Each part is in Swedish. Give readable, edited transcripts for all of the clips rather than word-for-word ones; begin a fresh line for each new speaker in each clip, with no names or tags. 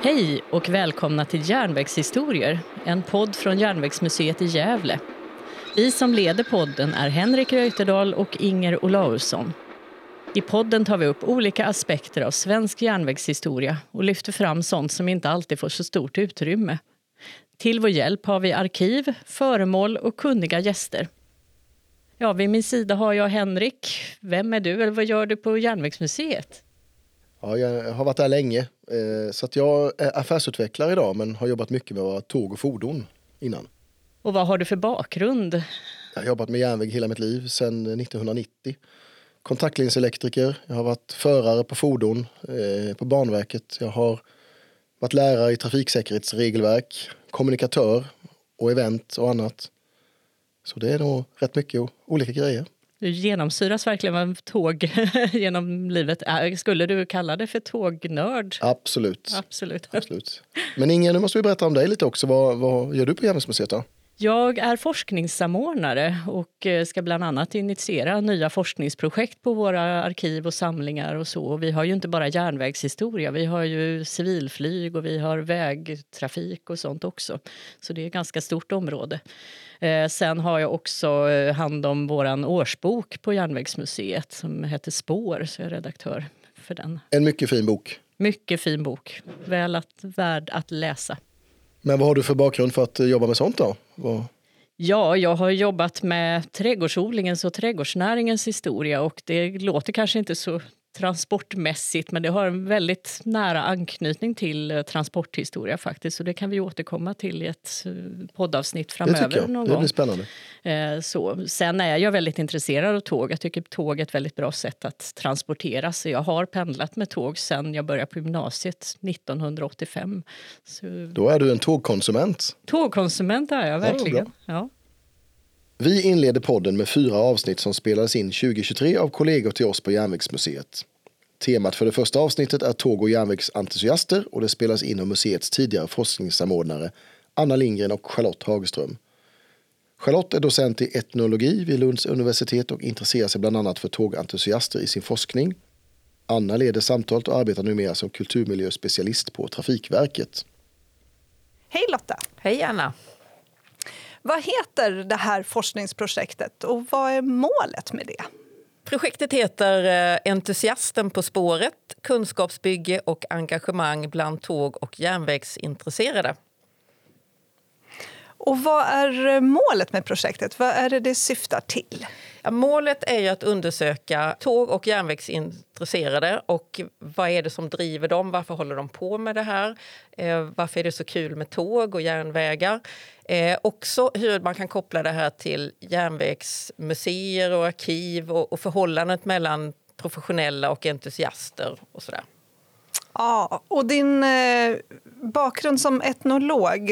Hej och välkomna till Järnvägshistorier, en podd från Järnvägsmuseet i Gävle. Vi som leder podden är Henrik Reuterdahl och Inger Olausson. I podden tar vi upp olika aspekter av svensk järnvägshistoria och lyfter fram sånt som inte alltid får så stort utrymme. Till vår hjälp har vi arkiv, föremål och kunniga gäster. Ja, vid min sida har jag Henrik. Vem är du eller vad gör du på Järnvägsmuseet?
Ja, jag har varit där länge, så att jag är affärsutvecklare idag men har jobbat mycket med tåg och fordon innan.
Och vad har du för bakgrund?
Jag har jobbat med järnväg hela mitt liv sedan 1990. Kontaktlinselektriker, jag har varit förare på fordon på Banverket. Jag har varit lärare i trafiksäkerhetsregelverk, kommunikatör och event och annat. Så det är nog rätt mycket olika grejer.
Du genomsyras verkligen av tåg genom livet. Skulle du kalla det för tågnörd?
Absolut.
Absolut.
Men Inger, nu måste vi berätta om dig lite också. Vad gör du på Järnvägsmuseet då?
Jag är forskningssamordnare och ska bland annat initiera nya forskningsprojekt på våra arkiv och samlingar och så. Vi har ju inte bara järnvägshistoria, vi har ju civilflyg och vi har vägtrafik och sånt också. Så det är ett ganska stort område. Sen har jag också hand om våran årsbok på Järnvägsmuseet som heter Spår, så jag är redaktör för den.
En mycket fin bok.
Mycket fin bok, värd att läsa.
Men vad har du för bakgrund för att jobba med sånt då?
Ja, jag har jobbat med trädgårdsodlingens och trädgårdsnäringens historia och det låter kanske inte så transportmässigt men det har en väldigt nära anknytning till transporthistoria faktiskt. Så det kan vi återkomma till i ett poddavsnitt framöver.
Det tycker jag,
någon
det blir spännande.
Sen är jag väldigt intresserad av tåg. Jag tycker tåg är ett väldigt bra sätt att transportera. Så jag har pendlat med tåg sedan jag började på gymnasiet 1985. Så...
Då är du en tågkonsument.
Tågkonsument är jag verkligen, ja.
Vi inleder podden med 4 avsnitt som spelades in 2023 av kollegor till oss på Järnvägsmuseet. Temat för det första avsnittet är tåg- och järnvägsentusiaster och det spelas in av museets tidigare forskningssamordnare Anna Lindgren och Charlotte Hagström. Charlotte är docent i etnologi vid Lunds universitet och intresserar sig bland annat för tågentusiaster i sin forskning. Anna leder samtalet och arbetar numera som kulturmiljöspecialist på Trafikverket.
Hej Lotta!
Hej Anna!
Vad heter det här forskningsprojektet och vad är målet med det?
Projektet heter Entusiasten på spåret, kunskapsbygge och engagemang bland tåg- och järnvägsintresserade.
Och vad är målet med projektet? Vad är det syftar till?
Ja, målet är ju att undersöka tåg- och järnvägsintresserade och vad är det som driver dem? Varför håller de på med det här? Varför är det så kul med tåg och järnvägar? Också hur man kan koppla det här till järnvägsmuseer och arkiv och förhållandet mellan professionella och entusiaster och sådär.
Ja, och din bakgrund som etnolog,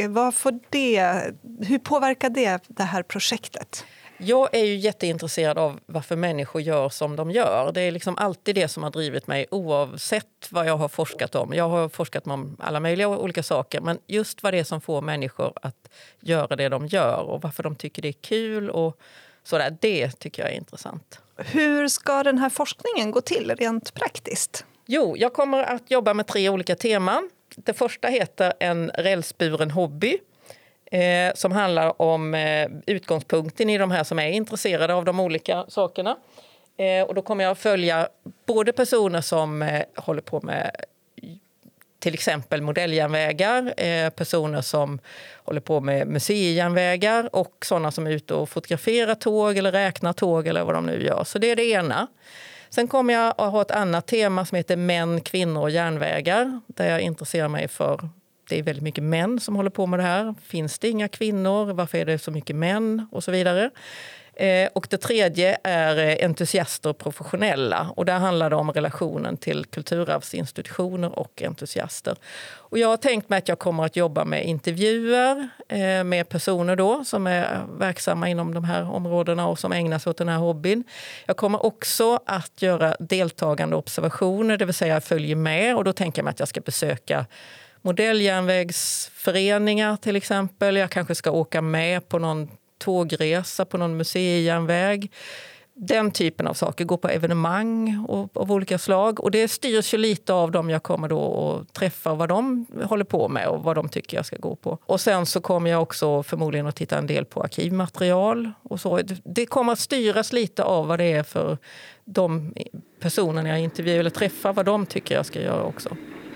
hur påverkar det här projektet?
Jag är ju jätteintresserad av varför människor gör som de gör. Det är liksom alltid det som har drivit mig oavsett vad jag har forskat om. Jag har forskat om alla möjliga olika saker men just vad det är som får människor att göra det de gör och varför de tycker det är kul och sådär, det tycker jag är intressant.
Hur ska den här forskningen gå till rent praktiskt?
Jo, jag kommer att jobba med 3 olika teman. Det första heter en rälsburen hobby. Som handlar om utgångspunkten i de här som är intresserade av de olika sakerna. Och då kommer jag att följa både personer som håller på med till exempel modelljärnvägar, personer som håller på med museijärnvägar och sådana som är ute och fotograferar tåg eller räknar tåg eller vad de nu gör. Så det är det ena. Sen kommer jag att ha ett annat tema som heter män, kvinnor och järnvägar där jag intresserar mig för. Det är väldigt mycket män som håller på med det här. Finns det inga kvinnor? Varför är det så mycket män? Och så vidare. Och det tredje är entusiaster och professionella. Och där handlar det om relationen till kulturarvsinstitutioner och entusiaster. Och jag har tänkt mig att jag kommer att jobba med intervjuer med personer då som är verksamma inom de här områdena och som ägnar sig åt den här hobbyn. Jag kommer också att göra deltagande observationer, det vill säga jag följer med. Och då tänker jag mig att jag ska besöka modelljärnvägsföreningar till exempel. Jag kanske ska åka med på någon tågresa på någon museijärnväg. den typen av saker, gå på evenemang av olika slag. Och det styrs ju lite av dem jag kommer då att träffa, vad de håller på med och vad de tycker jag ska gå på. Och sen så kommer jag också förmodligen att titta en del på arkivmaterial och så. Det kommer att styras lite av vad det är för de personerna jag intervjuar eller träffar, vad de tycker jag ska göra också.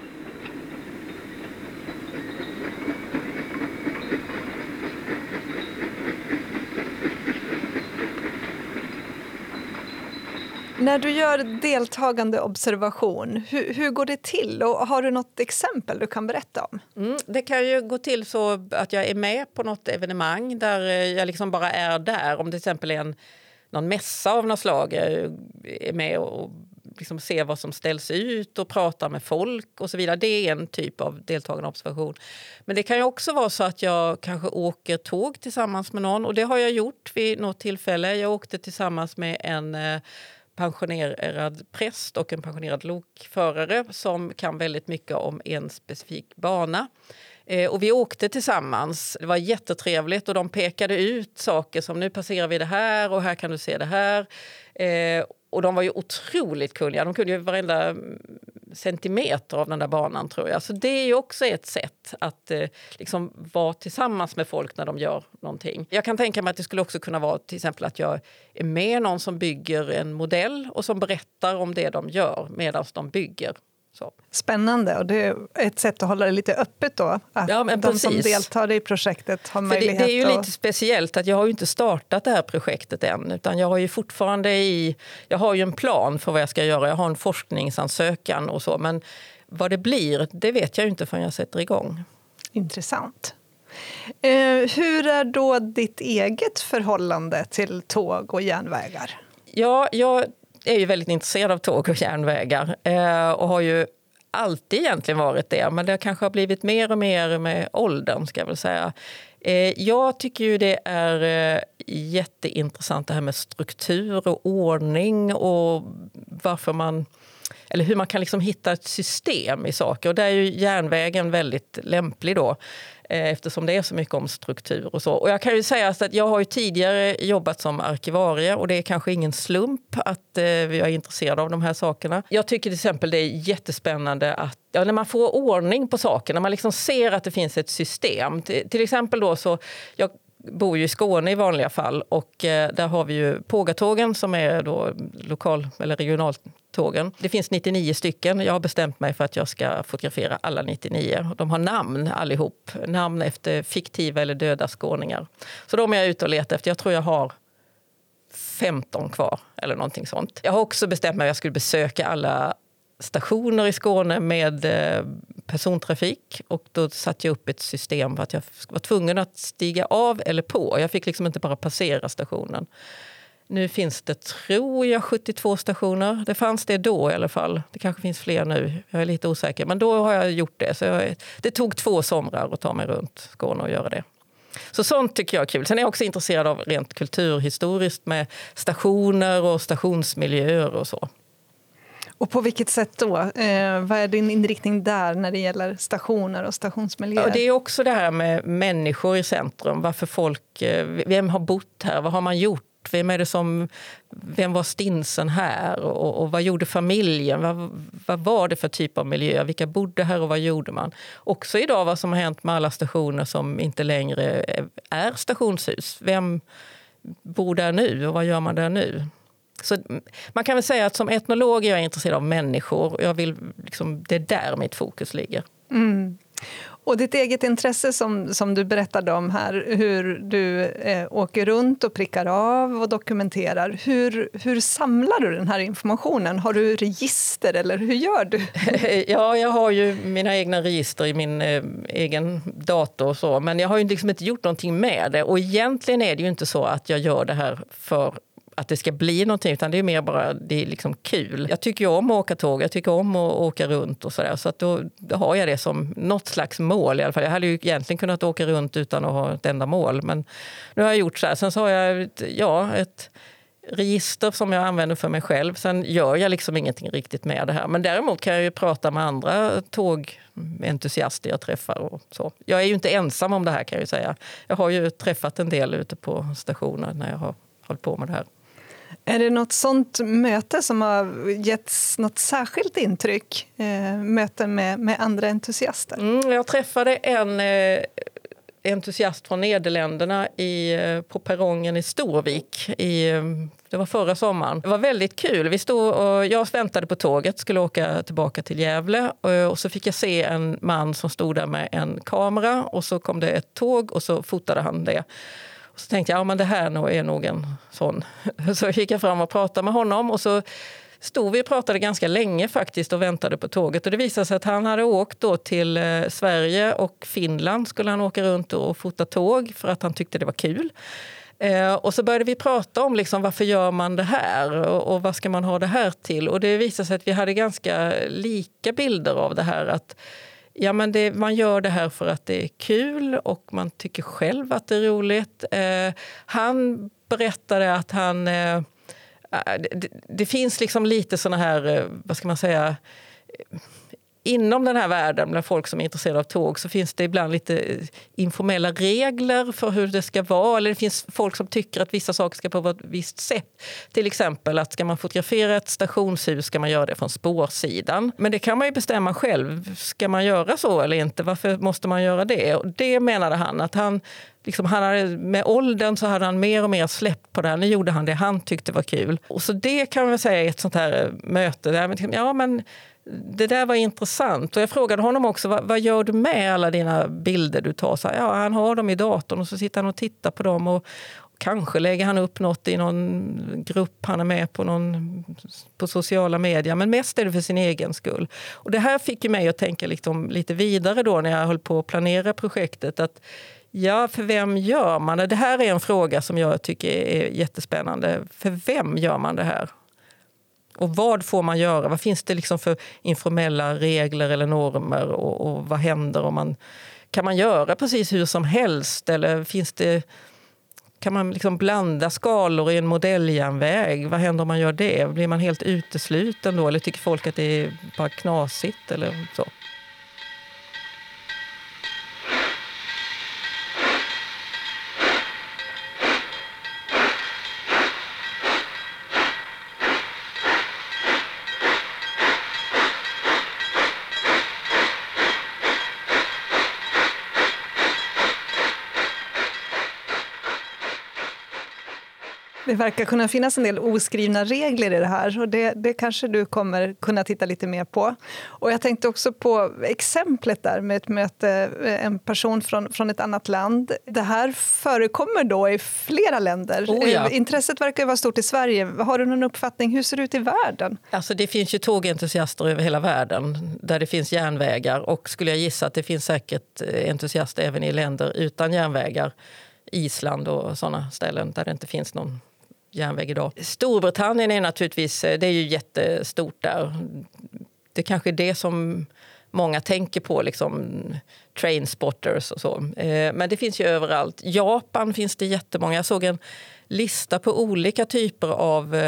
När du gör deltagande observation, hur går det till? Och har du något exempel du kan berätta om?
Det kan ju gå till så att jag är med på något evenemang där jag liksom bara är där. Om det till exempel är någon mässa av något slag, jag är med och liksom ser vad som ställs ut och pratar med folk och så vidare. Det är en typ av deltagande observation. Men det kan ju också vara så att jag kanske åker tåg tillsammans med någon. Och det har jag gjort vid något tillfälle. Jag åkte tillsammans med en pensionerad präst och en pensionerad lokförare som kan väldigt mycket om en specifik bana. Och vi åkte tillsammans. Det var jättetrevligt och de pekade ut saker som nu passerar vi det här och här kan du se det här. Och de var ju otroligt kunniga. De kunde ju varenda centimeter av den där banan, tror jag. Så det är ju också ett sätt att liksom vara tillsammans med folk när de gör någonting. Jag kan tänka mig att det skulle också kunna vara till exempel att jag är med någon som bygger en modell och som berättar om det de gör medan de bygger. Så.
Spännande, och det är ett sätt att hålla det lite öppet då. Att de som deltar i projektet har möjlighet
det är ju lite speciellt att jag har ju inte startat det här projektet än, utan jag har ju fortfarande jag har ju en plan för vad jag ska göra. Jag har en forskningsansökan och så, men vad det blir, det vet jag ju inte förrän jag sätter igång.
Intressant. Hur är då ditt eget förhållande till tåg och järnvägar?
Ja, jag är ju väldigt intresserad av tåg och järnvägar och har ju alltid egentligen varit det, men det kanske har blivit mer och mer med åldern, ska jag väl säga. Jag tycker ju det är jätteintressant det här med struktur och ordning och hur man kan liksom hitta ett system i saker. Och där är ju järnvägen väldigt lämplig då, eftersom det är så mycket om struktur och så. Och jag kan ju säga att jag har ju tidigare jobbat som arkivarie och det är kanske ingen slump att vi är intresserade av de här sakerna. Jag tycker till exempel det är jättespännande att när man får ordning på saker, när man liksom ser att det finns ett system. Till exempel då så, jag bor ju i Skåne i vanliga fall och där har vi ju Pågatågen som är då lokal- eller regionaltågen. Det finns 99 stycken. Jag har bestämt mig för att jag ska fotografera alla 99. De har namn allihop. Namn efter fiktiva eller döda skåningar. Så de är jag ute och letar efter. Jag tror jag har 15 kvar eller någonting sånt. Jag har också bestämt mig att jag skulle besöka alla stationer i Skåne med persontrafik och då satte jag upp ett system för att jag var tvungen att stiga av eller på. Jag fick liksom inte bara passera stationen. Nu finns det, tror jag, 72 stationer. Det fanns det då i alla fall. Det kanske finns fler nu. Jag är lite osäker. Men då har jag gjort det. Så det tog 2 somrar att ta mig runt Skåne och göra det. Så sånt tycker jag är kul. Sen är jag också intresserad av rent kulturhistoriskt med stationer och stationsmiljöer och så.
Och på vilket sätt då? Vad är din inriktning där när det gäller stationer och stationsmiljöer?
Ja, det är också det här med människor i centrum. Varför folk, vem har bott här? Vad har man gjort? Vem var stinsen här? Och vad gjorde familjen? Vad var det för typ av miljö? Vilka bodde här och vad gjorde man? Också idag vad som har hänt med alla stationer som inte längre är stationshus. Vem bor där nu och vad gör man där nu? Så man kan väl säga att som etnolog är jag intresserad av människor. Jag vill det är där mitt fokus ligger.
Mm. Och ditt eget intresse som du berättade om här, hur du åker runt och prickar av och dokumenterar. Hur samlar du den här informationen? Har du register eller hur gör du?
Ja, jag har ju mina egna register i min egen dator och så. Men jag har ju inte gjort någonting med det. Och egentligen är det ju inte så att jag gör det här för att det ska bli någonting, utan det är mer bara, det är liksom kul. Jag tycker ju om att åka tåg, jag tycker om att åka runt och sådär. Så att då har jag det som något slags mål i alla fall. Jag hade ju egentligen kunnat åka runt utan att ha ett enda mål, men nu har jag gjort så här. Sen så har jag ett register som jag använder för mig själv. Sen gör jag liksom ingenting riktigt med det här. Men däremot kan jag ju prata med andra tågentusiaster jag träffar och så. Jag är ju inte ensam om det här, kan jag ju säga. Jag har ju träffat en del ute på stationer när jag har hållit på med det här.
Är det något sånt möte som har getts något särskilt intryck? Möten med andra entusiaster?
Jag träffade en entusiast från Nederländerna på perrongen i Storvik. Det var förra sommaren. Det var väldigt kul. Jag väntade på tåget, skulle åka tillbaka till Gävle. Och så fick jag se en man som stod där med en kamera. Och så kom det ett tåg och så fotade han det. Och så tänkte jag, men det här är nog en sån. Så gick jag fram och pratade med honom. Och så stod vi och pratade ganska länge faktiskt och väntade på tåget. Och det visade sig att han hade åkt då till Sverige och Finland. Skulle han åka runt och fota tåg för att han tyckte det var kul. Och så började vi prata om liksom, varför gör man det här och vad ska man ha det här till. Och det visade sig att vi hade ganska lika bilder av det här. Att ja, men man gör det här för att det är kul och man tycker själv att det är roligt. Han berättade att det finns liksom lite såna här, vad ska man säga, inom den här världen bland folk som är intresserade av tåg så finns det ibland lite informella regler för hur det ska vara. Eller det finns folk som tycker att vissa saker ska på ett visst sätt. Till exempel att ska man fotografera ett stationshus ska man göra det från spårsidan. Men det kan man ju bestämma själv. Ska man göra så eller inte? Varför måste man göra det? Och det menade han att han hade, med åldern så hade han mer och mer släppt på det här. Nu gjorde han det han tyckte var kul. Och så det kan man väl säga är ett sånt här möte där ja men det där var intressant. Och jag frågade honom också, vad gör du med alla dina bilder du tar? Så ja, han har dem i datorn och så sitter han och tittar på dem och kanske lägger han upp något i någon grupp han är med på sociala medier. Men mest är det för sin egen skull. Och det här fick ju mig att tänka liksom lite vidare då när jag höll på att planera projektet. Att ja, för vem gör man det? Det här är en fråga som jag tycker är jättespännande. För vem gör man det här? Och vad får man göra? Vad finns det liksom för informella regler eller normer? Och vad händer om kan man göra precis hur som helst? Eller kan man liksom blanda skalor i en modelljärnväg? Vad händer om man gör det? Blir man helt utesluten då? Eller tycker folk att det är bara knasigt eller så?
Det verkar kunna finnas en del oskrivna regler i det här och det kanske du kommer kunna titta lite mer på. Och jag tänkte också på exemplet där med ett möte, en person från ett annat land. Det här förekommer då i flera länder.
Oh ja.
Intresset verkar vara stort i Sverige. Har du någon uppfattning? Hur ser det ut i världen?
Alltså det finns ju tågentusiaster över hela världen där det finns järnvägar och skulle jag gissa att det finns säkert entusiaster även i länder utan järnvägar. Island och sådana ställen där det inte finns någon järnväg idag. Storbritannien är naturligtvis, det är ju jättestort där. Det kanske är det som många tänker på, liksom trainspotters och så. Men det finns ju överallt. Japan finns det jättemånga. Jag såg en lista på olika typer av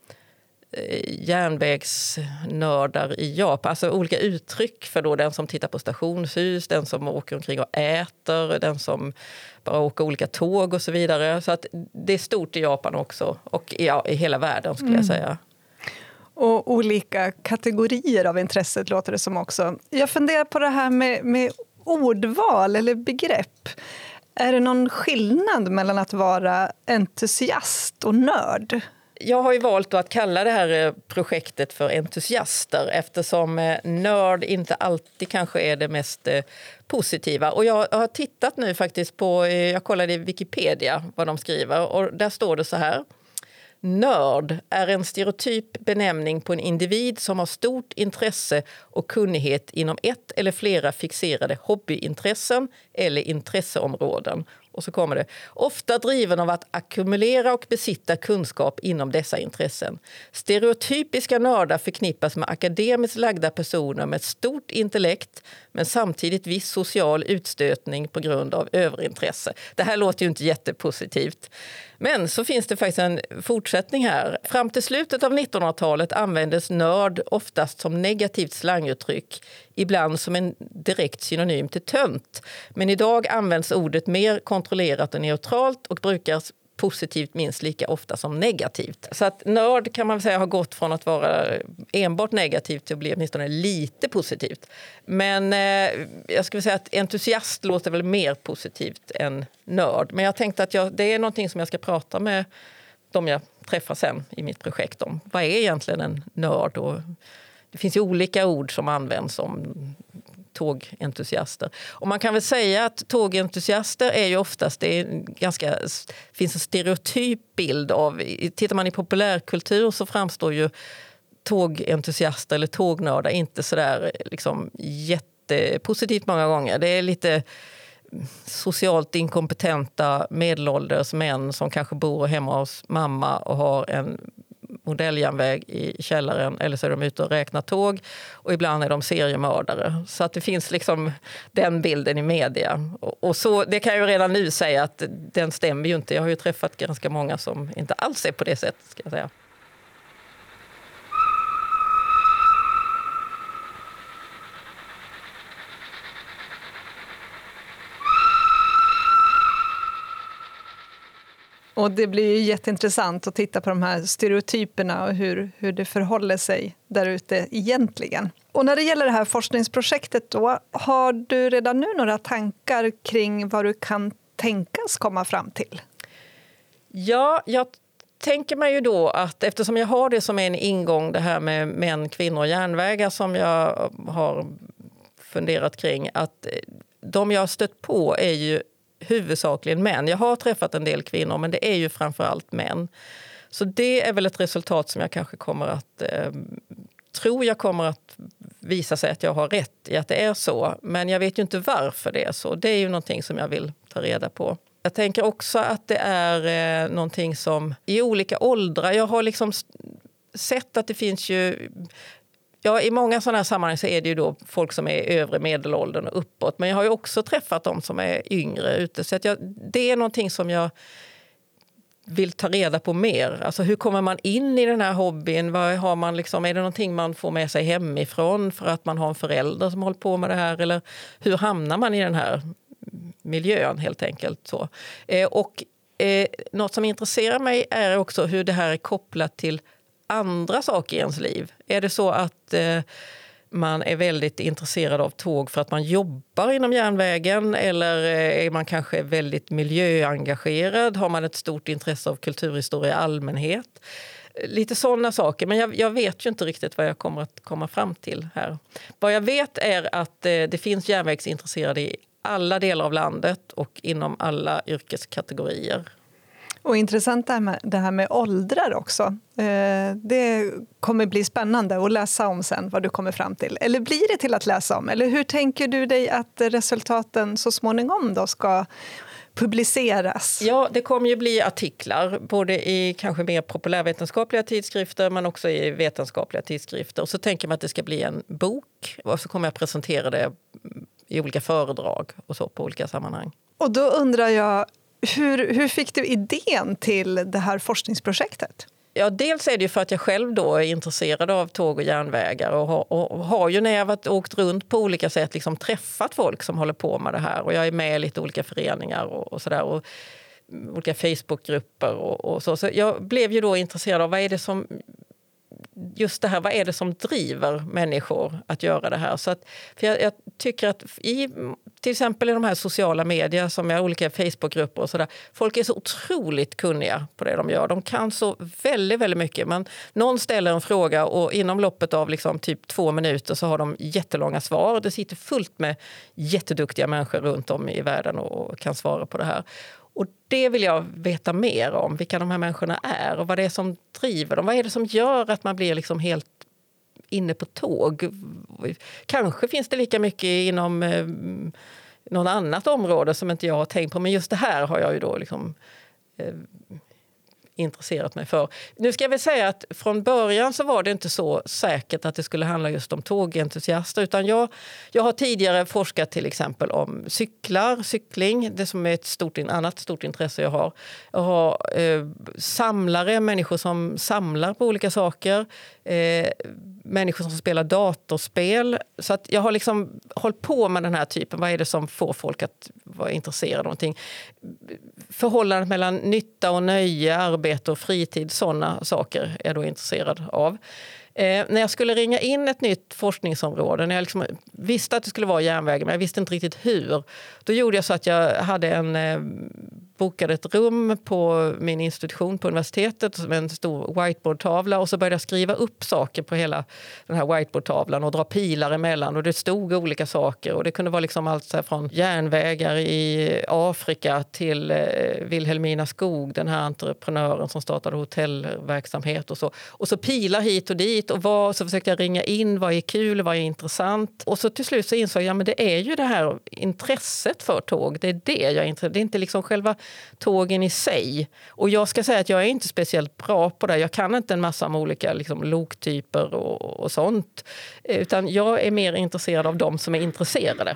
järnvägsnördar i Japan. Alltså olika uttryck för då den som tittar på stationshus, den som åker omkring och äter, den som bara åker olika tåg och så vidare. Så att det är stort i Japan också och i hela världen skulle jag säga.
Och olika kategorier av intresset låter det som också. Jag funderar på det här med ordval eller begrepp. Är det någon skillnad mellan att vara entusiast och nörd?
Jag har ju valt att kalla det här projektet för entusiaster eftersom nörd inte alltid kanske är det mest positiva. Och jag har tittat nu faktiskt jag kollade i Wikipedia vad de skriver och där står det så här. Nörd är en stereotyp benämning på en individ som har stort intresse och kunnighet inom ett eller flera fixerade hobbyintressen eller intresseområden. Och så kommer det. Ofta driven av att ackumulera och besitta kunskap inom dessa intressen. Stereotypiska nördar förknippas med akademiskt lagda personer med stort intellekt men samtidigt viss social utstötning på grund av överintresse. Det här låter ju inte jättepositivt. Men så finns det faktiskt en fortsättning här. Fram till slutet av 1900-talet användes nörd oftast som negativt slanguttryck, ibland som en direkt synonym till tönt. Men idag används ordet mer kontrollerat och neutralt och brukar positivt minst lika ofta som negativt. Så att nörd kan man säga har gått från att vara enbart negativt till att bli åtminstone lite positivt. Men jag skulle säga att entusiast låter väl mer positivt än nörd. Men jag tänkte att det är någonting som jag ska prata med de jag träffar sen i mitt projekt om. Vad är egentligen en nörd? Och det finns ju olika ord som används om tågentusiaster. Och man kan väl säga att tågentusiaster är ju oftast, finns en stereotyp bild av, tittar man i populärkultur så framstår ju tågentusiaster eller tågnördar inte sådär liksom jättepositivt många gånger. Det är lite socialt inkompetenta medelålders män som kanske bor hemma hos mamma och har en modelljärnväg i källaren, eller så är de ute och räknar tåg och ibland är de seriemördare. Så att det finns liksom den bilden i media. Och så, det kan jag ju redan nu säga att den stämmer ju inte. Jag har ju träffat ganska många som inte alls är på det sättet, ska jag säga.
Och det blir ju jätteintressant att titta på de här stereotyperna och hur det förhåller sig där ute egentligen. Och när det gäller det här forskningsprojektet då, har du redan nu några tankar kring vad du kan tänkas komma fram till?
Ja, jag tänker mig ju då att eftersom jag har det som en ingång, det här med män, kvinnor och järnvägar som jag har funderat kring, att de jag har stött på är ju huvudsakligen män. Jag har träffat en del kvinnor, men det är ju framförallt män. Så det är väl ett resultat som jag kanske kommer att tror jag kommer att visa sig att jag har rätt i att det är så. Men jag vet ju inte varför det är så. Det är ju någonting som jag vill ta reda på. Jag tänker också att det är någonting som i olika åldrar, jag har liksom sett att det finns ju. Ja, i många sådana här sammanhang så är det ju då folk som är övre medelåldern och uppåt. Men jag har ju också träffat dem som är yngre ute. Så att det är någonting som jag vill ta reda på mer. Alltså hur kommer man in i den här hobbyn? Vad har man liksom, är det någonting man får med sig hemifrån för att man har en förälder som håller på med det här? Eller hur hamnar man i den här miljön helt enkelt? Så. Något som intresserar mig är också hur det här är kopplat till andra saker i ens liv. Är det så att man är väldigt intresserad av tåg för att man jobbar inom järnvägen, eller är man kanske väldigt miljöengagerad? Har man ett stort intresse av kulturhistoria i allmänhet? Lite sådana saker, men jag vet ju inte riktigt vad jag kommer att komma fram till här. Vad jag vet är att det finns järnvägsintresserade i alla delar av landet och inom alla yrkeskategorier.
Och intressant det här med åldrar också. Det kommer bli spännande att läsa om sen vad du kommer fram till. Eller blir det till att läsa om? Eller hur tänker du dig att resultaten så småningom då ska publiceras?
Ja, det kommer ju bli artiklar, både i kanske mer populärvetenskapliga tidskrifter men också i vetenskapliga tidskrifter. Och så tänker man att det ska bli en bok och så kommer jag presentera det i olika föredrag och så på olika sammanhang.
Och då undrar jag, hur fick du idén till det här forskningsprojektet?
Ja, dels är det ju för att jag själv då är intresserad av tåg och järnvägar och har ju när jag åkt runt på olika sätt liksom träffat folk som håller på med det här. Och jag är med i lite olika föreningar och sådär och olika Facebookgrupper och så. Så jag blev ju då intresserad av vad är det som driver människor att göra det här. Så att, för jag tycker att till exempel i de här sociala medier som är olika Facebookgrupper och sådär, folk är så otroligt kunniga på det de gör. De kan så väldigt, väldigt mycket. Men någon ställer en fråga och inom loppet av liksom typ 2 minuter så har de jättelånga svar. Det sitter fullt med jätteduktiga människor runt om i världen och kan svara på det här. Och det vill jag veta mer om, vilka de här människorna är och vad det är som driver dem. Vad är det som gör att man blir liksom helt inne på tåg? Kanske finns det lika mycket inom något annat område som inte jag har tänkt på. Men just det här har jag ju då liksom intresserat mig för. Nu ska jag väl säga att från början så var det inte så säkert att det skulle handla just om tågentusiaster, utan jag har tidigare forskat till exempel om cykling, det som är ett annat stort intresse jag har. Jag har samlare, människor som samlar på olika saker, människor som spelar datorspel. Så att jag har liksom hållit på med den här typen. Vad är det som får folk att vara intresserade av någonting? Förhållandet mellan nytta och nöje, arbete och fritid, sådana saker är jag då intresserad av. När jag skulle ringa in ett nytt forskningsområde, när jag liksom visste att det skulle vara järnvägen, men jag visste inte riktigt hur, då gjorde jag så att jag bokade ett rum på min institution på universitetet med en stor whiteboardtavla, och så började jag skriva upp saker på hela den här whiteboardtavlan och dra pilar emellan, och det stod olika saker, och det kunde vara liksom allt så här från järnvägar i Afrika till Wilhelmina Skog, den här entreprenören som startade hotellverksamhet och så pilar hit och dit, och så försökte jag ringa in vad är kul, vad är intressant, och så till slut så insåg jag, men det är ju det här intresset för tåg, det är det jag är intresserad. Det är inte liksom själva tågen i sig. Och jag ska säga att jag är inte speciellt bra på det. Jag kan inte en massa med olika liksom, loktyper och sånt. Utan jag är mer intresserad av de som är intresserade.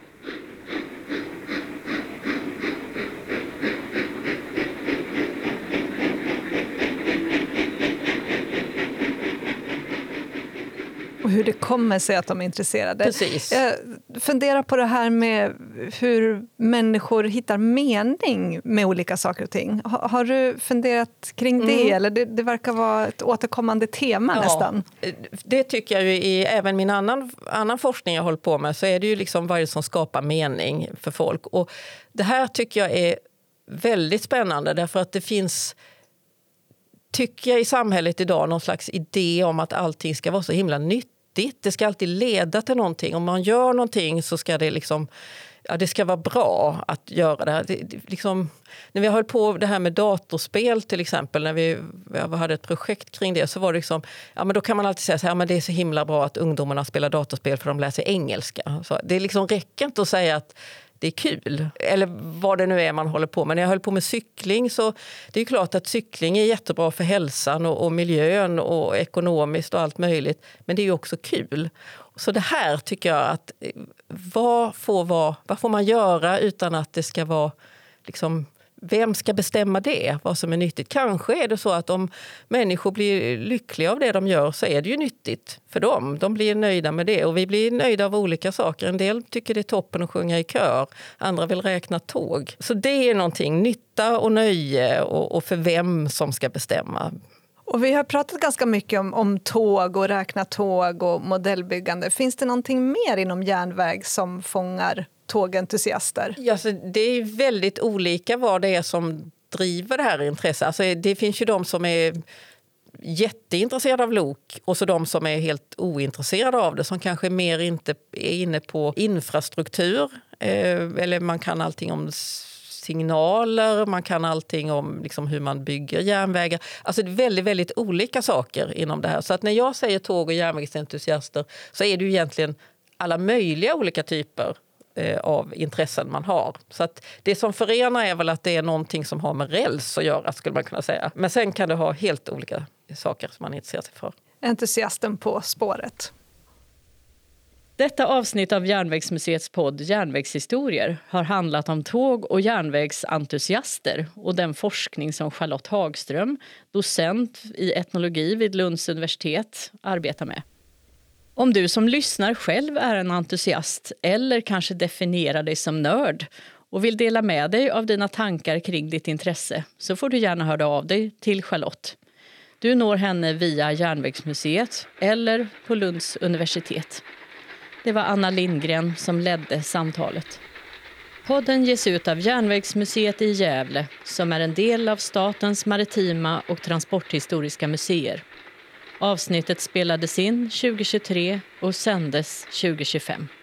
Och hur det kommer sig att de är intresserade.
Precis.
Jag funderar på det här med hur människor hittar mening med olika saker och ting. Har du funderat kring det? Eller det verkar vara ett återkommande tema nästan.
Det tycker jag ju i även min annan forskning jag håller på med, så är det ju liksom vad det som skapar mening för folk. Och det här tycker jag är väldigt spännande, därför att det finns, tycker jag, i samhället idag någon slags idé om att allting ska vara så himla nyttigt. Det ska alltid leda till någonting. Om man gör någonting så ska det liksom, det ska vara bra att göra det här. Liksom, när vi höll på det här med datorspel till exempel, när vi hade ett projekt kring det, så var det liksom, men då kan man alltid säga så här, men det är så himla bra att ungdomarna spelar datorspel för de läser engelska. Så det liksom räcker inte att säga att det är kul, eller vad det nu är man håller på med. När jag höll på med cykling, så det är klart att cykling är jättebra för hälsan och miljön och ekonomiskt och allt möjligt. Men det är ju också kul. Så det här tycker jag att vad får man göra utan att det ska vara liksom, vem ska bestämma det, vad som är nyttigt? Kanske är det så att om människor blir lyckliga av det de gör, så är det ju nyttigt för dem. De blir nöjda med det, och vi blir nöjda av olika saker. En del tycker det är toppen att sjunga i kör, andra vill räkna tåg. Så det är någonting, nytta och nöje, och för vem som ska bestämma.
Och vi har pratat ganska mycket om tåg och räkna tåg och modellbyggande. Finns det någonting mer inom järnväg som fångar tågentusiaster?
Ja, så det är väldigt olika vad det är som driver det här intresset. Alltså, det finns ju de som är jätteintresserade av lok, och så de som är helt ointresserade av det, som kanske mer inte är inne på infrastruktur, eller man kan allting om signaler, man kan allting om liksom hur man bygger järnvägar. Alltså det är väldigt, väldigt olika saker inom det här. Så att när jag säger tåg- och järnvägsentusiaster, så är det ju egentligen alla möjliga olika typer av intressen man har. Så att det som förenar är väl att det är någonting som har med räls att göra, skulle man kunna säga. Men sen kan det ha helt olika saker som man intresserar sig för.
Entusiasten på spåret.
Detta avsnitt av Järnvägsmuseets podd Järnvägshistorier har handlat om tåg- och järnvägsentusiaster och den forskning som Charlotte Hagström, docent i etnologi vid Lunds universitet, arbetar med. Om du som lyssnar själv är en entusiast eller kanske definierar dig som nörd och vill dela med dig av dina tankar kring ditt intresse, så får du gärna höra av dig till Charlotte. Du når henne via Järnvägsmuseet eller på Lunds universitet. Det var Anna Lindgren som ledde samtalet. Podden ges ut av Järnvägsmuseet i Gävle, som är en del av Statens maritima och transporthistoriska museer. Avsnittet spelades in 2023 och sändes 2025.